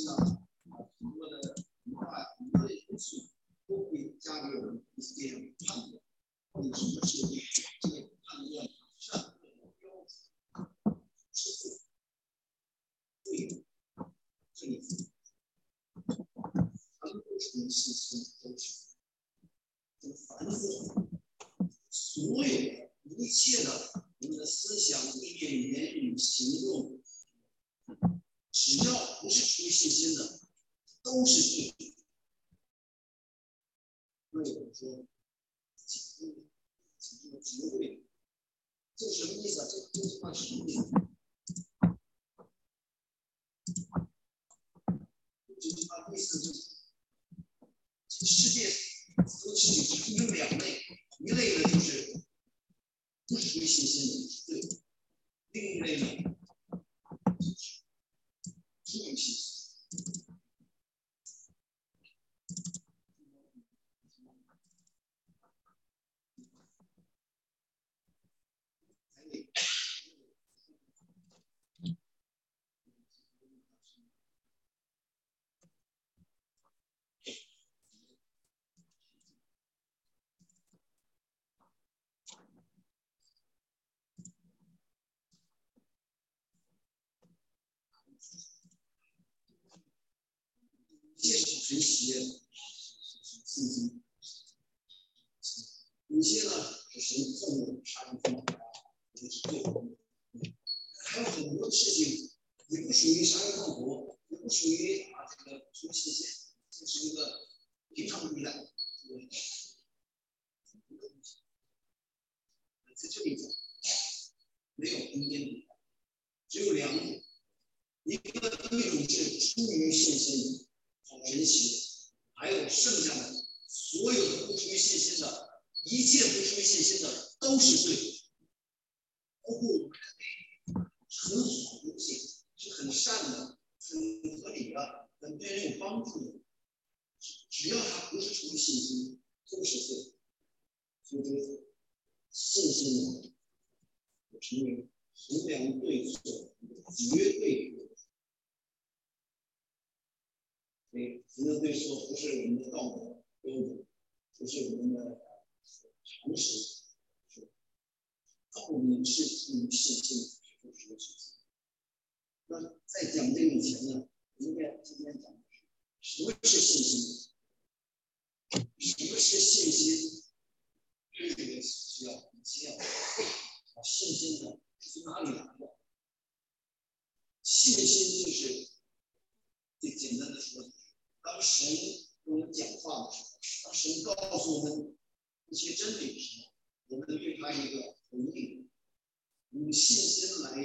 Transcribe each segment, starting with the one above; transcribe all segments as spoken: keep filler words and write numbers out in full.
实呢，很多的文化很多的因素都会加给我们一些这样的判断。到底什么是这个判断善恶的标准？是对，对，正确。凡不属于信心都是。凡是所有的一切的我们的思想、意念、言语、行动，只要不是出于信心的，都是对的。那有人说，几个几个绝对，这什么意思啊？这这句话什么意思？这句话意思就是，这世界所有事情只有两类，一类呢就是不是出于信心的，是对的；另一类呢，就是出于信心。有些是神奇的信心，有些呢是神纵的杀人放火，这是对的。还有很多事情也不属于杀人放火，也不属于啊这个出于信心，这是一个平常的依赖。在这里讲，没有中间的，只有两种，一个一种是出于信心，好神奇。还有剩下的所有的不出于信心的，一切不出于信心的都是对的，包括我们认为很好的东西，是很善的、很合理的、很对人有帮助的，只要它不是出于信心，都是对的。所以这个信心呢，成为衡量对错绝对的。所以衡量对错不是我们的道德标准，不是我们的常识，是道理是出于信心，是不是信心？那在讲这个以前呢，应该今天讲的是什么是信心？什么是信心？这个需要你先要把信心呢是从哪里来的？信心就是最简单的说，当神跟我们讲话的时候，当神告诉我们一些真理的时候，我们对他一个回应，用信心来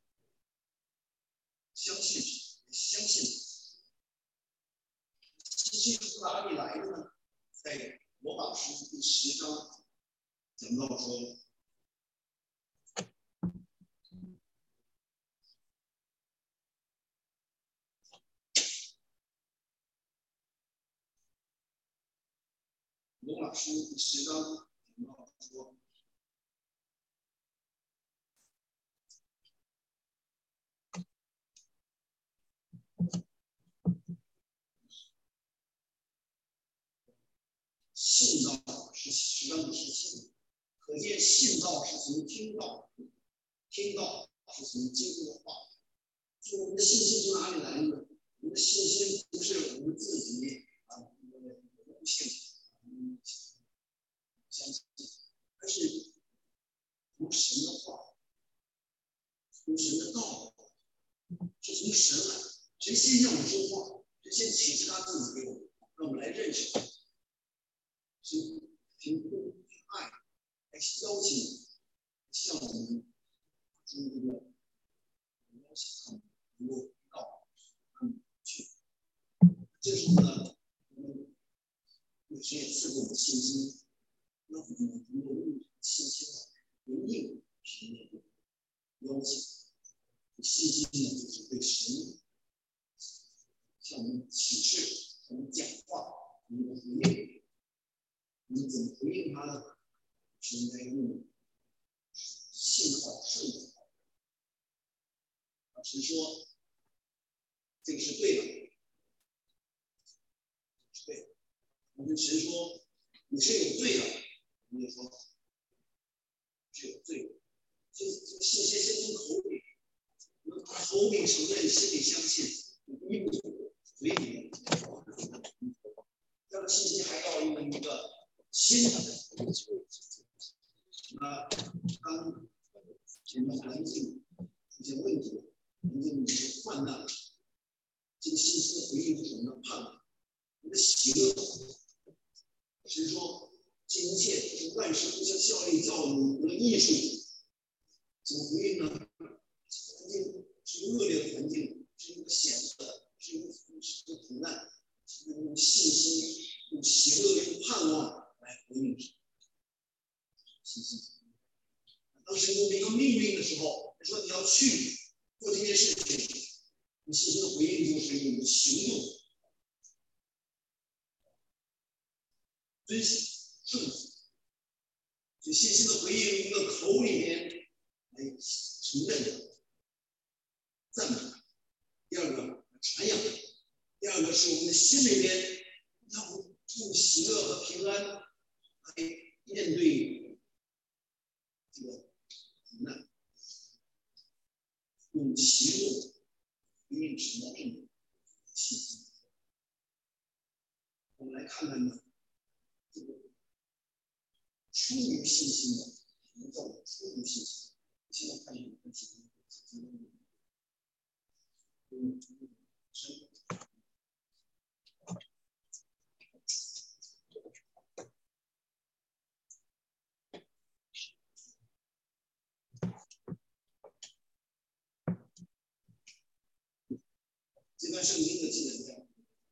相信，相信。信心从哪里来的呢？在罗马书第十章讲到说，罗马书第十章讲到说，信道是十章的十七，可见信道是从听道，听道是从经过话。说我们的信心从哪里来呢？我们的信心不是我们自己啊，不信，相信，而是从神的话，从神的道，是从神来。神先向我们说话，神先启示他自己给我们，让我们来认识他。神凭空凭爱来邀请，向我们注入这个邀请他们能够到他们去。这时候呢，我们有神也赐给我们信心，让我们能够用信心回应神的邀请。信心呢，就是对神向我们启示、向我们讲话，我们的回应。我们怎么回应他呢？是应该用信好顺好。神说这个是对的， 我们神说你是有罪的，我们就说是有罪的。这这个信息先从口里，我们口里承认，心里相信，一步嘴里这样的信息还要用一个新的啊，当前面环境出现问题，环境有患难，这个信息的回应是我们的盼望，我们的喜乐。神说，这一切是万事互相效力，叫我们的艺术。怎么回应呢？环境是恶劣的环境，是一个险恶，是一个是一个苦难，用信心、用喜乐、用盼望来回应神。信心。当神给我们一个命令的时候，他说你要去做这件事情，你信心的回应就是你的行动，遵行、顺服。所以信心的回应，一个口里面来承认、赞美；第二个传扬；第二个是我们的心里面要用喜乐和平安来面对这个苦难，用行动回应神的命令。信心。我们来看看呢，这个出于信心的营造，出于信心。现在看一个问题，嗯，是。这段圣经的记载在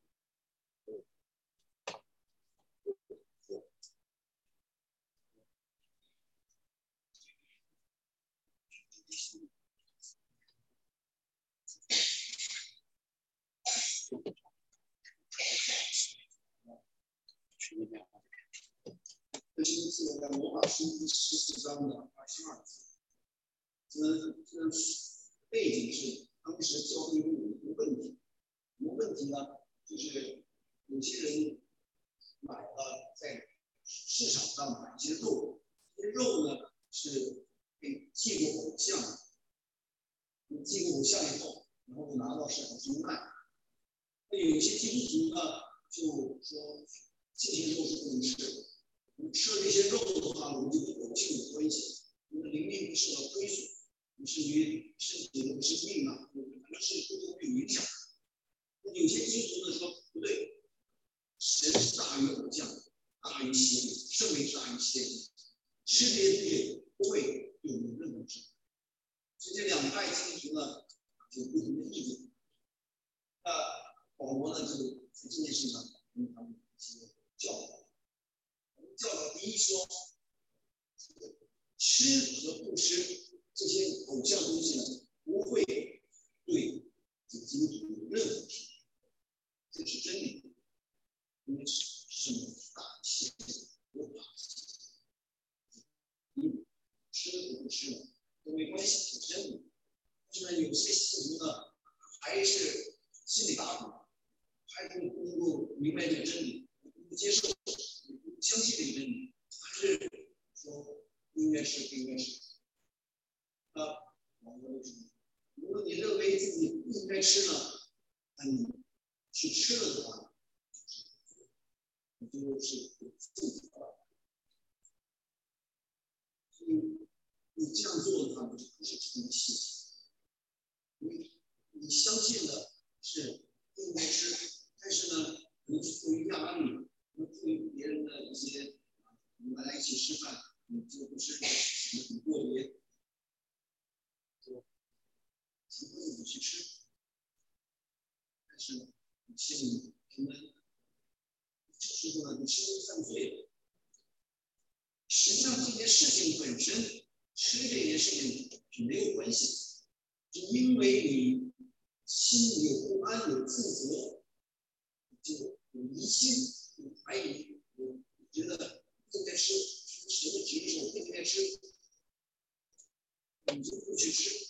这是记载在罗马书第十四章的二十二节。这这背景是当时教会有一个问题，什么问题呢？就是有些人买了在市场上买一些肉，这些肉呢是被祭过偶像的，祭过偶像以后，然后就拿到市场去卖。那有些基督徒呢就说这些肉是不能吃的，我们吃了这些肉的话，我们就跟偶像有关系，我们的灵命受到亏损。甚至于身体的不是病啊，反正是都会有影响。那有些基督徒呢说不对，神是大于偶像，大于邪灵，圣灵大于邪灵，吃这些东西不会对我们任何伤害。所以这两派基督徒呢有不同的意见。那保罗呢就在这件事上跟他们一些教导。教导第一说，吃和不吃这些偶像东西呢，不会对这个基督徒有任何伤害，这是真理。因为什么大邪有法，你吃和不吃呢都没关系，是真理。但是呢，有些信徒呢还是心里打鼓，还是不能够明白这个真理，不接受，不相信这个真理，还是说应该是不应该是。啊，如果你认为自己不应该吃呢，那你去吃了的话，你就是负责了。所以你这样做的话，不是出于信心，你你相信的是不应该吃，但是呢，可能是出于压力，可能出于别人的一些啊，我们大家一起吃饭，你就不吃，你很过节。强迫自己去吃，但是呢，你心里平安，这时候呢，你是犯罪了。实际上，这件事情本身，吃这件事情是没有关系的，是因为你心里有不安、有自责，就有疑心、有怀疑，有觉得不应该吃，神的旨意是我不应该吃，你就不去吃。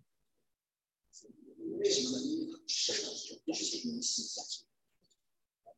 为什么呢？因为他吃的不是这种信息，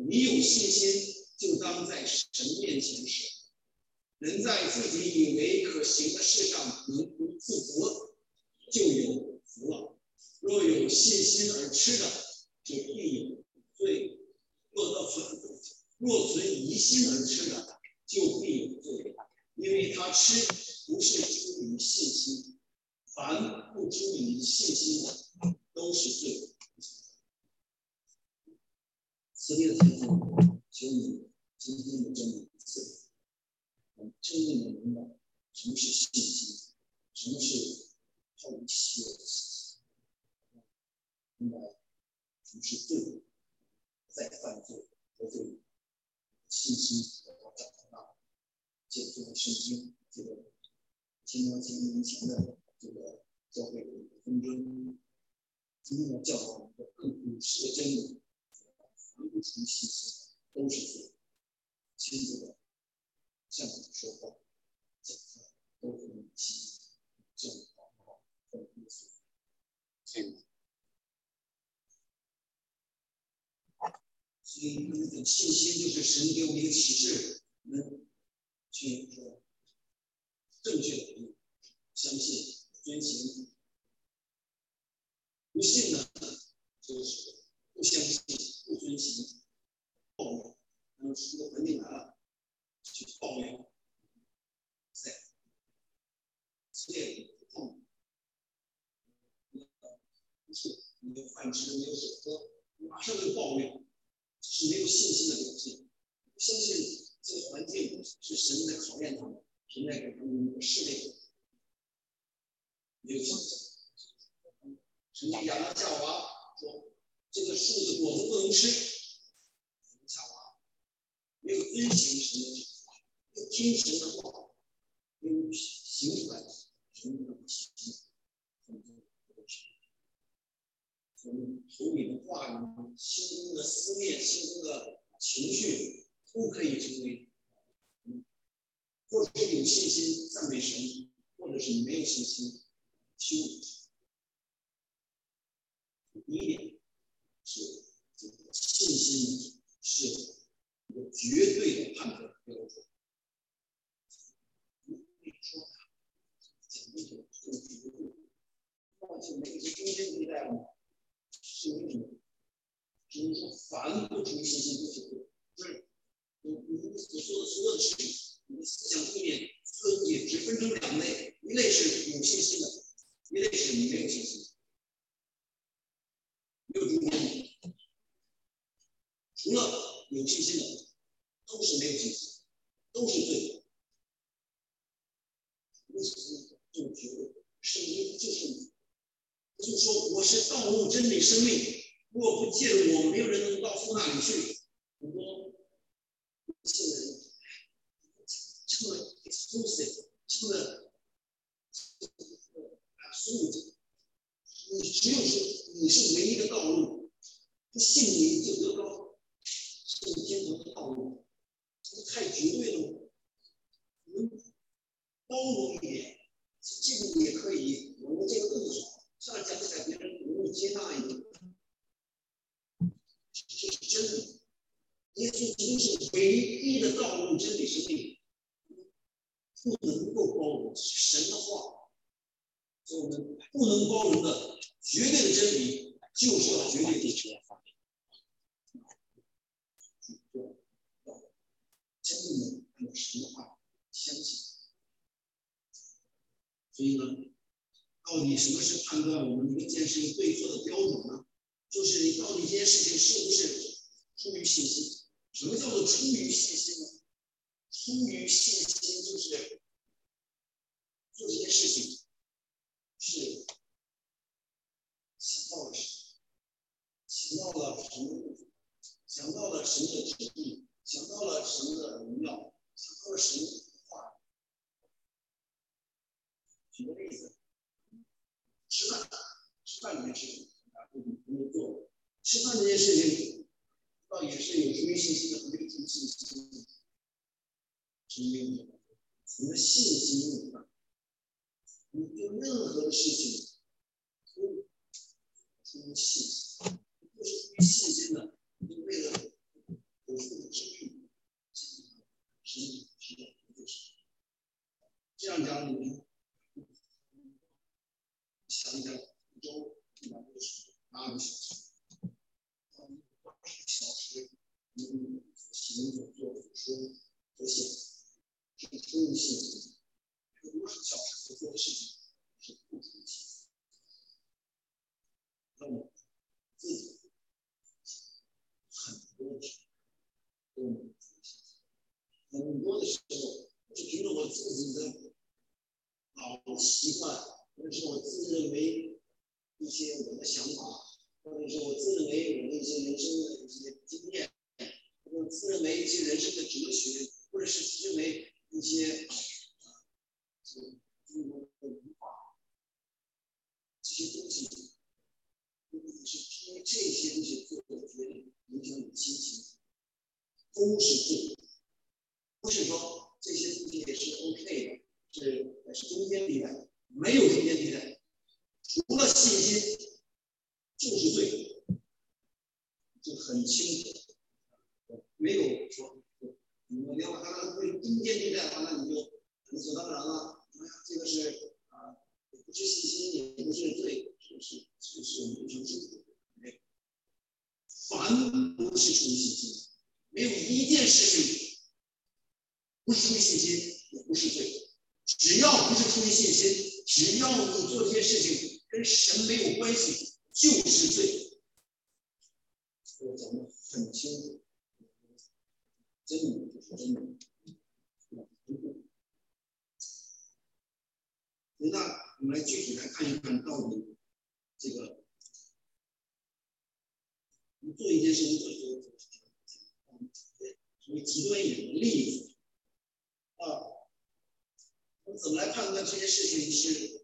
你有信心，就当在神面前舍。人在自己以为可行的事上能不自责，就有福了。若有信心而吃的，就必有罪；若到存若存疑心而吃的，就必有罪。因为他吃不是出于信心，凡不出于信心的，都是罪。慈悲的天父，求你今天的真理赐我们真正的明白什么是信心，什么是好于喜乐的信心，明白什么是罪，再犯罪得罪信心得到长大。借助这个圣经，这个千多千年前的这个教会的一个纷争，今天的教导我们的更普世的真理，凡不出信心都是罪。亲自的向你说话，讲话都和你心正好好分别所。所以那种信心就是神给我们一个启示，我们去说正确的相信遵行，不信呢就是不相信不遵行，抱怨，然后这个环境来了去抱怨，在激烈的痛，不是没有饭吃没有水喝，马上就抱怨，这是没有信心的表现。不相信这个环境是神在考验他们，神在给他们一个试炼，没有信心。神对亚当夏娃说：“这个树的果子不能吃。”夏娃没有遵行神的旨意，没有听神的话，没有行出来神的信心，从口里的话语、心中的思念、心中的情绪，都可以成为，或者是有信心赞美神，或者是没有信心羞辱。第一点是这个信心是一个绝对的判断标准。你可以说它讲这个这个绝对，那就没有中间地带吗？是为什么？只是说凡不出信心都是对，不是你你所说的所有的事情，你的思想意念，所也只分成两类，一类是有信心的，一类是你没有信心的。没有中间的，除了有信心的，都是没有信心，都是罪的。为什么这么觉得？圣经就是就是说，我是道路、真理、生命，若不借着我，没有人能到父那里去。很多信的人这么 exclusive， 这么 absolute， 你只有说你是唯一的道路。不信你就得到圣天堂的道路，这太绝对了吗？我们包容一点，这个也可以，我们这个更好。这样讲起来，别人容易接纳一点。这是真理，耶稣基督是唯一的道路、真理、生命，不能够包容神的话，所以我们不能包容的绝对的真理，就是要绝对的真理。真正的按照神的话相信，所以呢，到底什么是判断我们一件事情对错的标准呢？就是你到底这件事情是不是出于信心？什么叫做出于信心呢？出于信心就是做这件事情是想到了神，想到了神的，想到了神的旨意，想到了神的荣耀，想到了神的话。举个例子，吃饭，吃饭这件事情，啊，不不能做。吃饭这件事情，倒也是有出于信心的，和没有出于信心的。是因为你的信心入饭，你做任何的事情都出于信心，不是出于信心的，你为了说和显，是出于信心。有多少小时所做的事情是不出于信心？那么自己很多的时候都没有出于信心，很多的时候是凭着我自己的老习惯，或者是我自认为一些我的想法，或者是我自认为我的一些人生的一些经验，或者自认为一些人生的哲学，或者是自认为一些啊，这个中国的文化这些东西，是因为这些东西做的决定影响你的心情，都是对的，不是说这些东西也是 OK 的，是是中间地带，没有中间地带，除了信心就是对的，就很清楚，没有说你们要把它当成中间地带的话，那你就理所当然了。哎呀，这个是啊，也不是信心，也不是对，是是是是我们就是对。凡不是出于信心，没有一件事情不是出于信心，也不是罪。只要不是出于信心，只要你做这些事情跟神没有关系，就是罪。我讲的很清楚，真理就是真理。那我们来具体来看一看，到底这个你做一件事情做一做，作为极端一点的例子啊，我们怎么来判断这些事情是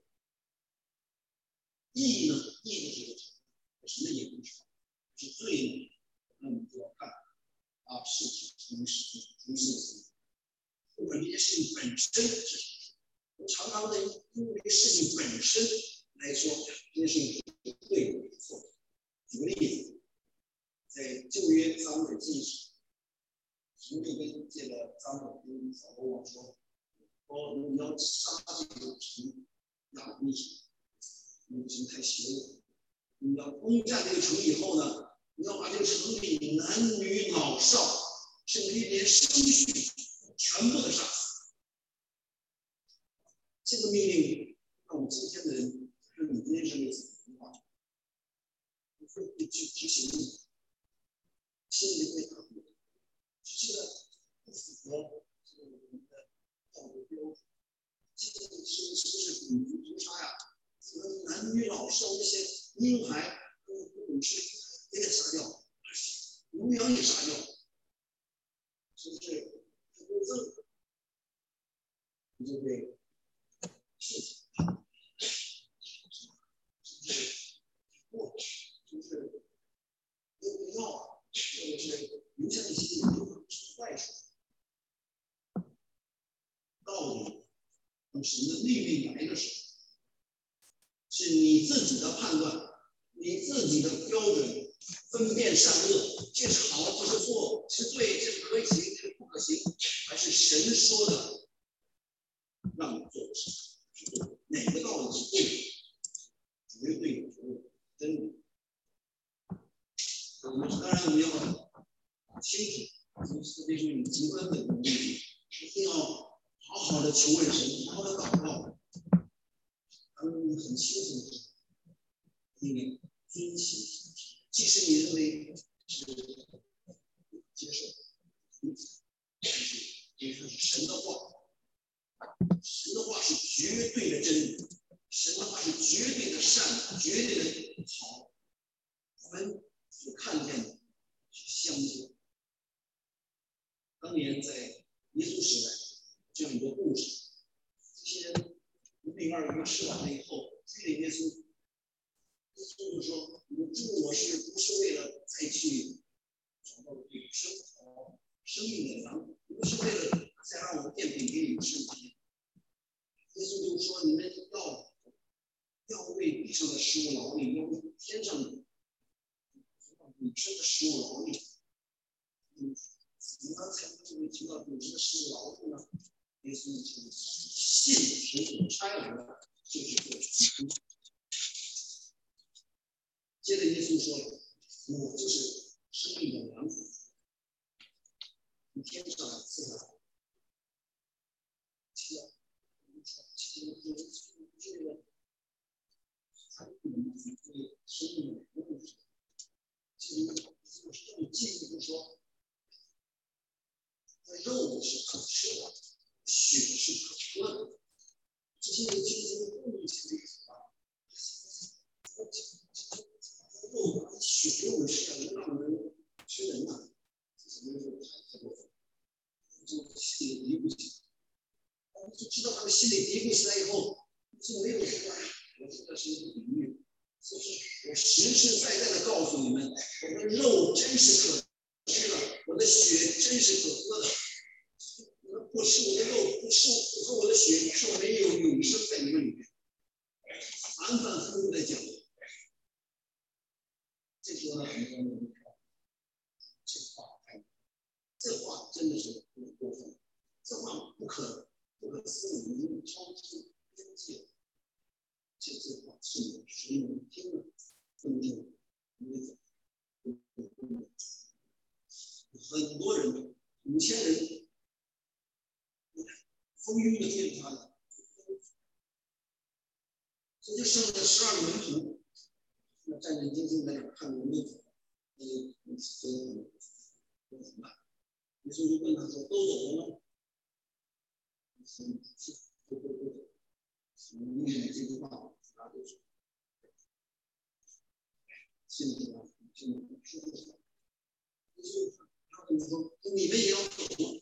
义呢？义的这个什么也不是，是罪呢？那我们就要看啊，是什么是出于信心，或者这件事情本身是什么？我常常的因为这个事情本身来说，这件事情是对的，没错。举个例子，在旧约撒母耳记上，神就跟这个撒母耳跟扫罗王说：“说你要杀这个城亚比城，那个城太邪恶。你要攻占这个城以后呢，你要把这个城里男女老少，甚至连生畜全部的杀死。”这个命令让我们今天的人，让你今天是类似的话，你会不会去执行呢？心里会打鼓，这个不符合这个我们的道德标准。这个是是不是种族屠杀呀？什么男女老少那些婴孩都不懂事，也给杀掉，牛羊也杀掉，是不是不公正？你就会事情。就是又不要，或者是留下一些坏处。到底当神的命令来的时候，是你自己的判断，你自己的标准，分辨善恶，这是好，这是错，这是对，这是可以行，这是不可行，还是神说的让你做的事情是对的？哪个道理是对的？绝对有真理。我们当然我们要清楚，特别是你极端的东西，一定要好好的求问神，好好的祷告。当你很清楚的时候，应该遵行，即使你认为是接受，但是因为它是神的话，神的话是绝对的真理，神的话是绝对的善，绝对的好。我们所看见的是相信。当年在耶稣时代，就有很多故事，这些人五饼二鱼吃完了以后，追着耶稣，耶稣就说：“你们助我是不是为了再去找到永生和生命的粮？不是为了再让我变饼给你们吃吗？”耶稣就说：“你们要要为地上的食物劳力，要为天上的永生的食物劳力。”嗯，怎么才能会听到永生的食物劳力呢？耶稣说：“信神所差来的，就是这个。”接着耶稣说：“我就是生命的粮，从天上来赐这个，这个，这个，这个，他不能去对生命的问题。这个就是更进一步说，肉是可吃的，血是可喝的，这些就是动物性的啊。肉把血肉吃了，能让人吃人呐，这什么肉太过分，就心里嘀咕起来。我们就知道他们心里嘀咕起来以后，就没有说，我这个是一个比喻，就是我实实在在的告诉你们，我的肉真是可吃的，我的血真是可喝的。你们不吃我的肉，不吃不喝我的血，就没有永生在你们里面。反反复复的讲，这说了很多人，这话太，这话真的是很过分，这话不可不可思议，已经超出边界。这这话是有谁能听了分定？很多人，五千人，风雨的天塌了，这就剩了十二个门徒。那战战兢兢在那看着门徒，那就那就那怎么办？耶稣就问他说：“都走了吗？”是是，都都都走。因为这句话，大家都说，信不信？信不信？就是他跟他说：“你们也要走吗？”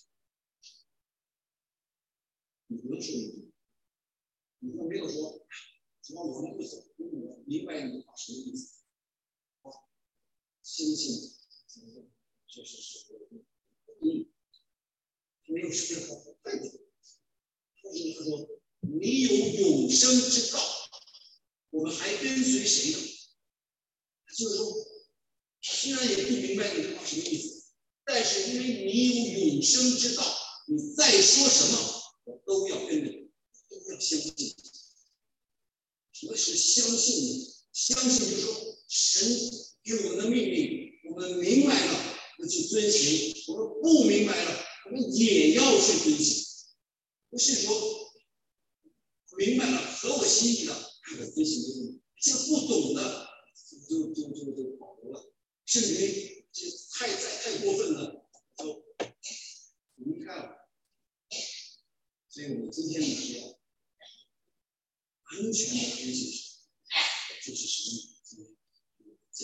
你不用说一句，你说没有说，只要我们不走，我明白你话什么意思。啊，相信确实是嗯，没有什么好带的。但是他说：“你有永生之道，我们还跟随谁呢？”就是说，虽然也不明白你这话什么意思，但是因为你有永生之道，你再说什么，我都要跟着你，都要相信。什么是相信呢？相信就是说，神给我们的命令，我们明白了，那去遵行；我们不明白了，我们也要去遵行。不是说明白了合我心意的，我遵行就行；这不懂的，就就就就保留了，甚至于这太太太过分了，就离开了。所以我们今天呢，是要安全的分析，就是神今天讲，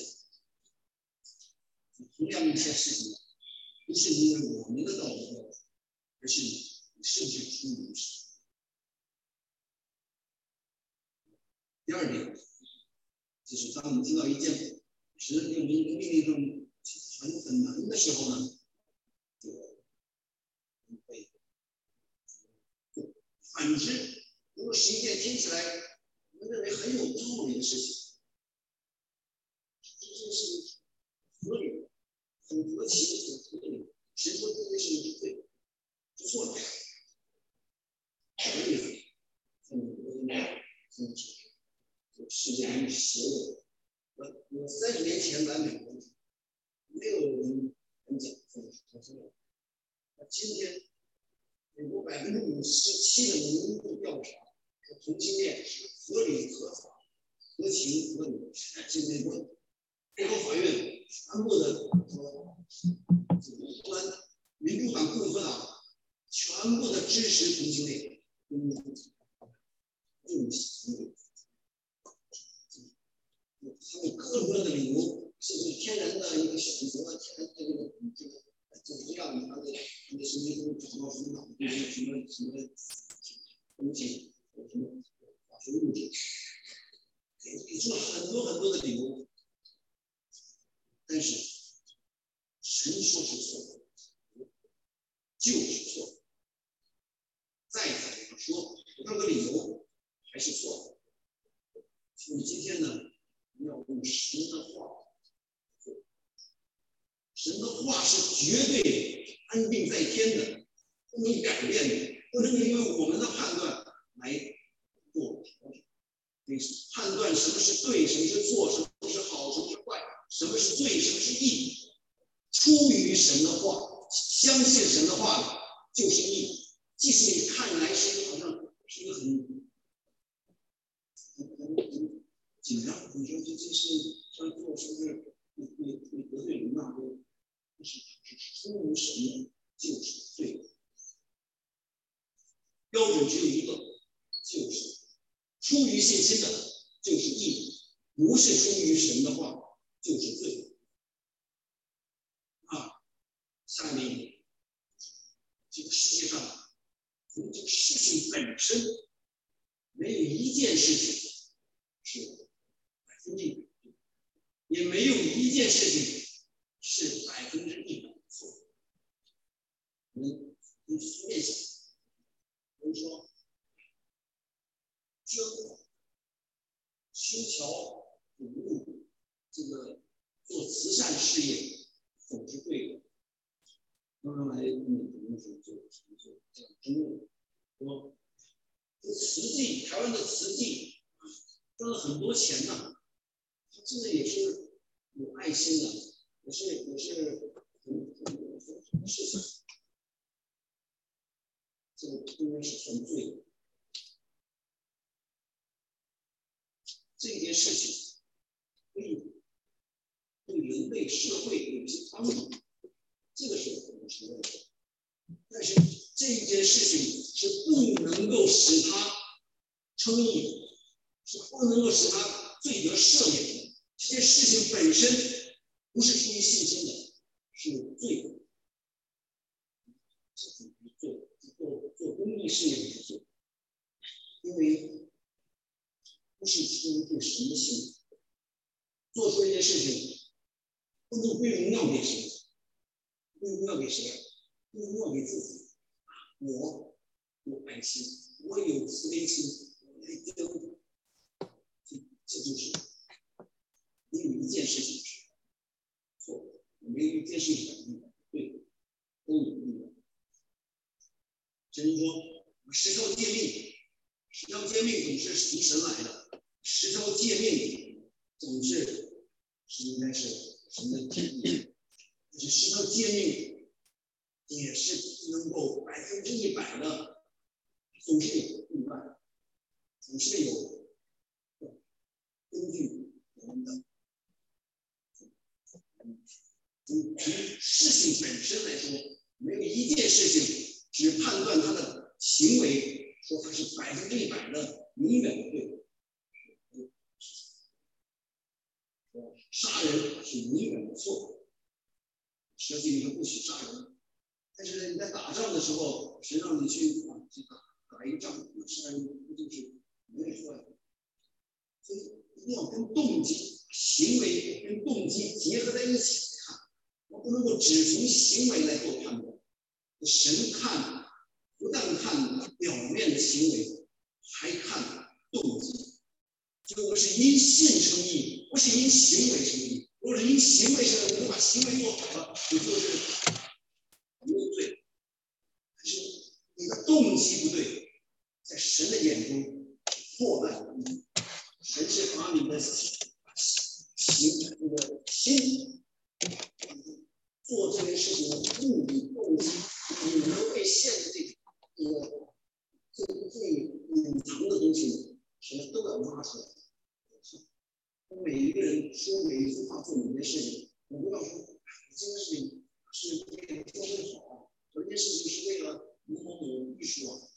同样一些事情，不是因为我们的道德，而是圣洁出于神。第二点，就是当我们听到一件神给我们一个命令上很很难的时候呢，就会反之，如果是一件听起来我们认为很有道理的事情，这件事情合理的、很合情、很合理，神说这件事情是对的，是错的。举个例子，在美国的经济，世界上邪恶。我我三十年前来美国，没有人敢讲这个说真的。那今天，美国百分之五十七的民意调查说同性恋是合理、合法、合情、合理。这美国最高法院全部的说，不管民主党部分啊，全部的支持同性恋，嗯，用行。他们各种各样的理由，甚至天然的一个选择，天然的这个这个怎么样？他的他的神经中找到什么脑部什么什么东西，什么化学物质，给给出了很多很多的理由，但是神说是错的，就是错的，再怎么说那个理由还是错的。所以今天呢，要用神的话，神的话是绝对安定在天的，不能改变的，不能因为我们的判断来做调整。所以判断什么是对，什么是错，什么是好，什么是坏，什么是罪，什么是义，出于神的话， 相信神的话的，就是义。即使你看来是好像是一个很很很很紧张，你说这这是这样做是不是你你你得罪人呐？但是是出于神的，就是罪。标准只有一个，就是出于信心的，就是义；不是出于神的话，就是罪。啊，下面这个世界上。从这个事情本身，没有一件事情是百分之一百，也没有一件事情是百分之一百的错。我们你随便想，比如说捐款、修桥补路，这个做慈善事业，总是对的。刚刚来美国的时候，做做这样争论。说这慈济，台湾的慈济赚了很多钱呢、啊，他真的也是有爱心的，也是也是很很很很多事情，这个应该是犯罪的。这件事情可以对人类社会有一些帮助，这个是我们承认的。但是这件事情是不能够使他称义，是不能够使他罪得赦免的。这件事情本身不是出于信心的，是罪的。这属于罪，做做公益事业是罪，因为不是出于对神的信，做出一件事情不能归荣耀给谁，归荣耀给谁？归荣耀给自己。我有爱心，我有慈悲心，我来丢，这这就是没有一件事情是错的，没有一件事情是对的，都有例外。只是说十条诫命，十条诫命总是从神来的，十条诫命总是是应该是神的旨意，但是十条诫命也是能够百分之一百的，总是有例外，总是有根据我们的从事情本身来说，没有一件事情只判断他的行为说他是百分之一百的永远的对。杀人是永远的错，实际上不许杀人。但是你在打仗的时候，谁让你去啊去打打一个仗，那杀人不就是没有错呀？所以一定要跟动机、行为跟动机结合在一起来看，我不能够只从行为来做判断。神看不但看表面的行为，还看动机。所以我是因信称义，不是因行为称义。如果是因行为称义，你把行为做好了，你就是没有罪。可是你的动机不对，在神的眼中破烂无益。神是把你的行那个心做这件事情的目的动机，你能被限制这个这个最隐藏的东西，神都要挖出来。每一个人说每一句话做每件事情，我不要说这件事情是为了做更好，这件事情是为了某某某艺术啊，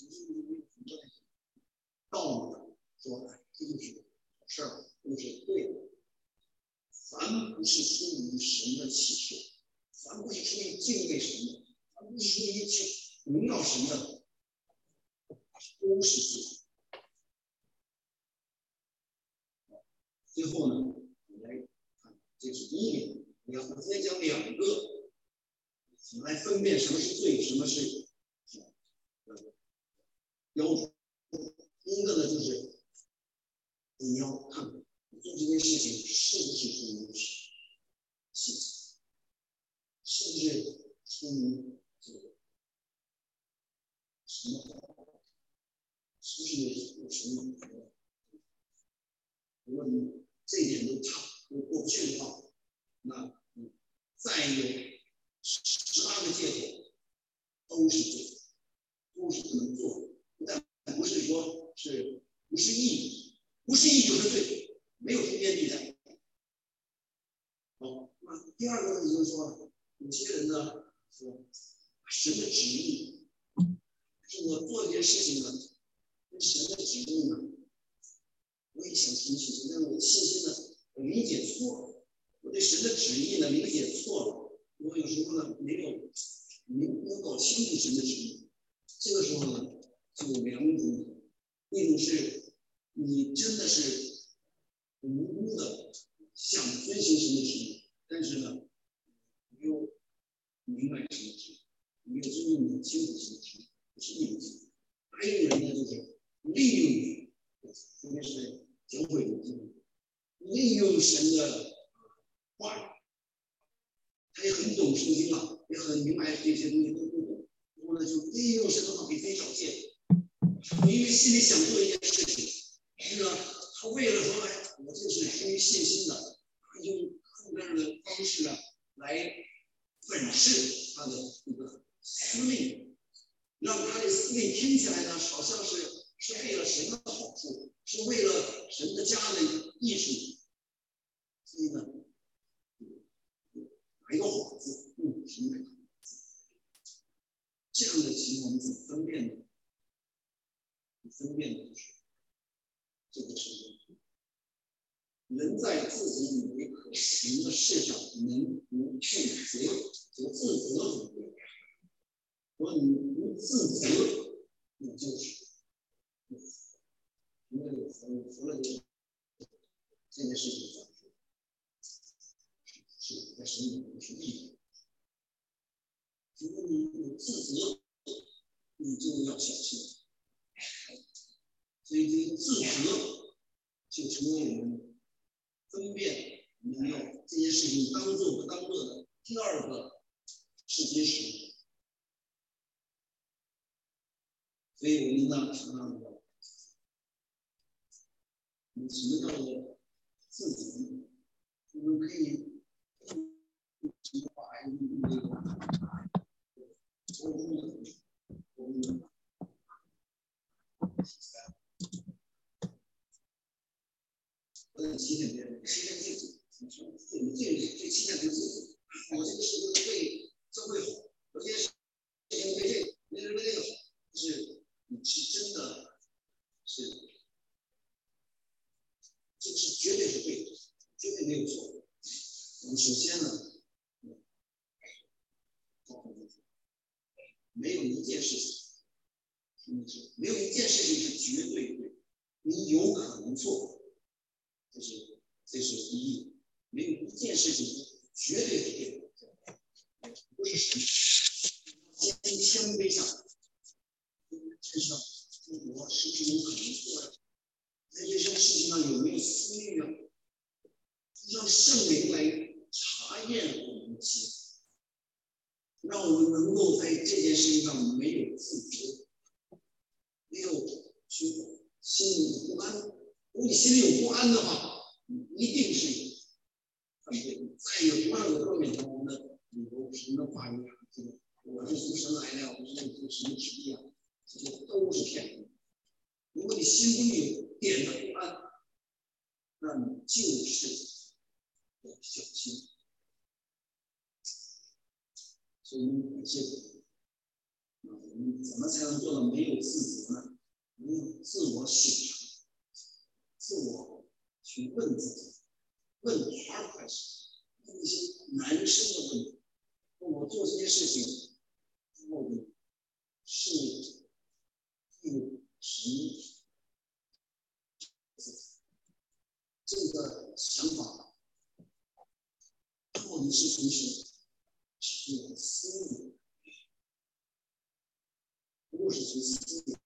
道理说这就是好事儿，这就是对的。凡不是出于神的启示，凡不是出于敬畏神的，凡不是出于去荣耀神的，都是罪。最后呢，我来看，这是第一点。你要我今天讲两个，怎么来分辨什么是罪，什么是标准。第一个呢，就是你要看你做这件事情是不是出于信心，是不是出于这个什么好，是不是有什么好的？如果你这一点都差都过不去的话，那你再有十八个都是罪，都是不能做的。但不是说是不是义，不是义就是罪，没有中间地带。好，那第二个问题就是说，有些人呢说神的旨意，是我做一件事情呢，跟神的旨意呢，我也想听清楚，但我的信心呢，我理解错了，我对神的旨意呢理解错了，我有时候呢没有没没有搞清楚神的旨意，这个时候呢就有两种，一种是你真的是无辜的想遵行神的旨意，但是呢，你又明白神的旨意，你又真正的清楚神的旨意，这是一种情况。还有人呢，就是利用你，特别是教会的机会，利用神的话语，他也很懂圣经了，也很明白这些东西都不懂，然后呢，就利用神的话给自己找借口，因为心里想做一件事情，但是呢，他为了说，哎，我这是出于信心的，他用各种各样的方式呢来粉饰他的一个司命，让他的司命听起来呢，好像是是为了神的好处，是为了神的家的益处，所以呢，打一个幌子，嗯，神的这样的情况，我们怎么分辨呢？分辨的就是这个是人在自己以为可行的事上能不去责，这个自责很对。如果你不自责，你就是因为服服了这这件事情上是是在神里面是义的。如果你有自责，你就要小心。所以这个自责就成为我们分辨我们要这件事情当做不当做的第二个试金石。所以我们呢常常说，什么叫做自责呢？我们可以什么话用那个沟通的沟通的。我在七天边，七天自主，你说这这这七天是自主，我这个事情为教会好，我这件事情为这个为为这个好，就是你是真的是这个是绝对是对的，绝对没有错。我们首先呢，没有一件事情，没有一件事情是绝对对，你有可能错，这是这是第一，没有一件事情绝对是对的，不是神，先谦卑下来，身上我是不是有可能错的？在这些事情上有没有私欲啊？让圣灵来查验我们的心，让我们能够在这件事情上没有自责，没有去心里不安。如果你心里有不安的话，你一定是有犯罪。在有多少个方面当中呢？有神的话语，我是从神来的，我是从什么旨意啊？这些都是骗人。如果你心中有点的不安，那你就是要小心。所以我们感谢主。那我们怎么才能做到没有自责呢？没有自我审查，自我去问自己，问 hard question， 问一些难深的问题。我做这些事情，到底是有神这个想法，到底是从神？是我的思维，如果是从思维，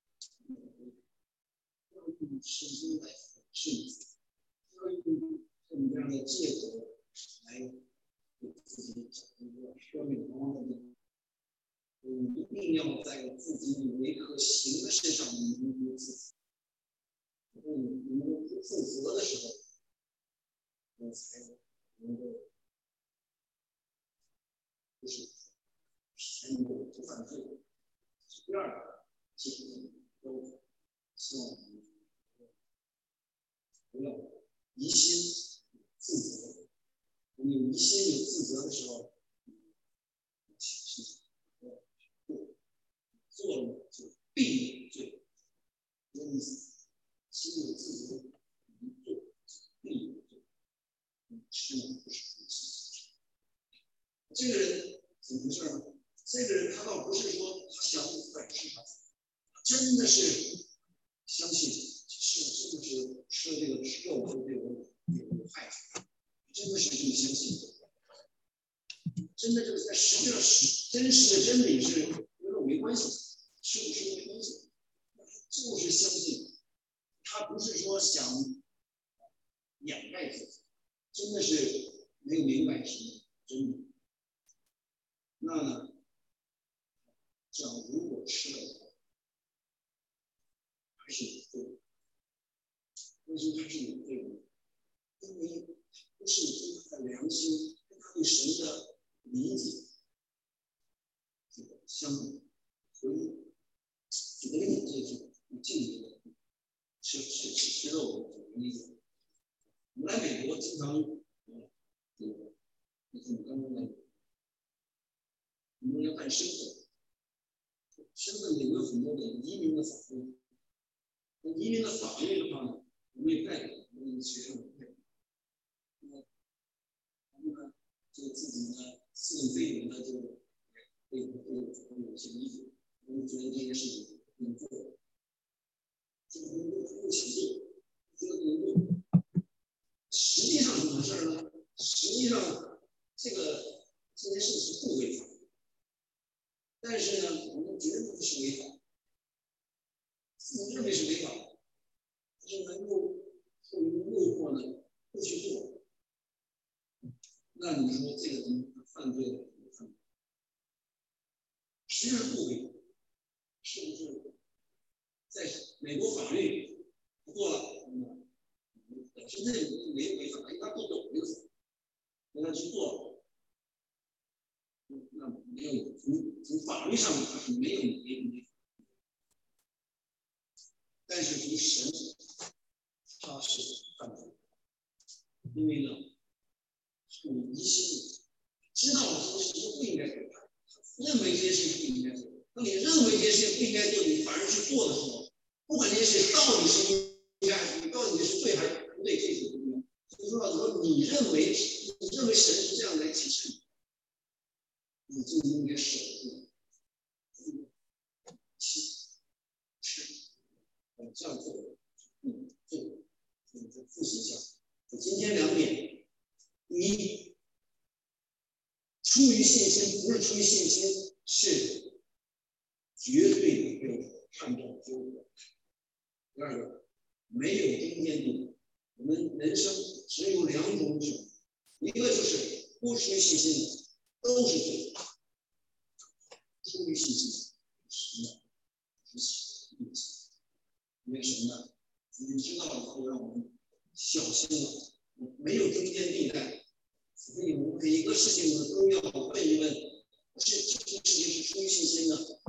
要用圣经来审视，要用各种各样的借口来给自己找一个标准光的地方。你一定要在自己以为可行的事上能够自责，如果你能够不负责的时候，你才能够不是。 才能够不犯罪。第二个，其实都希望我们不要疑心自责。我们有疑心有自责的时候，其实做了就必有罪，这个意思。心有自责，做必有罪。吃呢不是不是。这个人怎么回事呢？这个人他倒不是说他想反噬他，他真的是相信是真的是吃这个吃肉会对我有害处，真的是这么相信。真的就是在实际上是真实的真理是跟肉没关系，吃不吃没关系，就是相信。他不是说想掩盖自己，真的是没有明白什么真理。那呢，这样如果吃了，还是有罪。为什么还是有罪呢？因为不是跟他的良心、跟他对神的理解这个相回应。举个例子，就是敬礼的吃吃吃吃肉的这个例子。我们来美国经常，呃，这个就是我刚刚那个，我们要办身份，身份里有很多的移民的法律。那移民的法律的话呢，我们也代表，我们学生也代表。那么我们呢，就自己呢，似懂非懂的就对对对有些理解，我们觉得这些事情不能做，这个工作不行动，这个工作。实际上怎么回事呢？实际上，这个这件事是不违法的，但是呢，我们觉得不是违法，自己认为是违法的，但是能够受于诱惑呢，不去做。那你说这个人犯罪了？实际上不违法，是不是？在美国法律不做了，嗯。现在没有违法，因为他不懂这个法，让他去做，那没有从从法律上他是没有违法，但是从神他是犯罪，因为呢是你疑心，知道了这个事情不应该做，认为这些事情不应该做，当你认为这些事情不应该做，你反而去做的时候，不管这些事到底是应该，你到底是对还是不对，这些。所以说，如果你认为你认为神是这样来启示你，你就应该守住七是这样做，嗯，做，嗯，再复习一下。今天两点：一，出于信心，不是出于信心，是绝对的标准，判断标准。第二个，没有中间度。我们人生只有两种选择，一个就是不出于信心的，都是罪；出于信心，什么？是喜运气。因为什么呢？我们知道以后，让我们小心了，没有中间地带。所以我们每一个事情呢，都要问一问：是这件事情是出于信心的，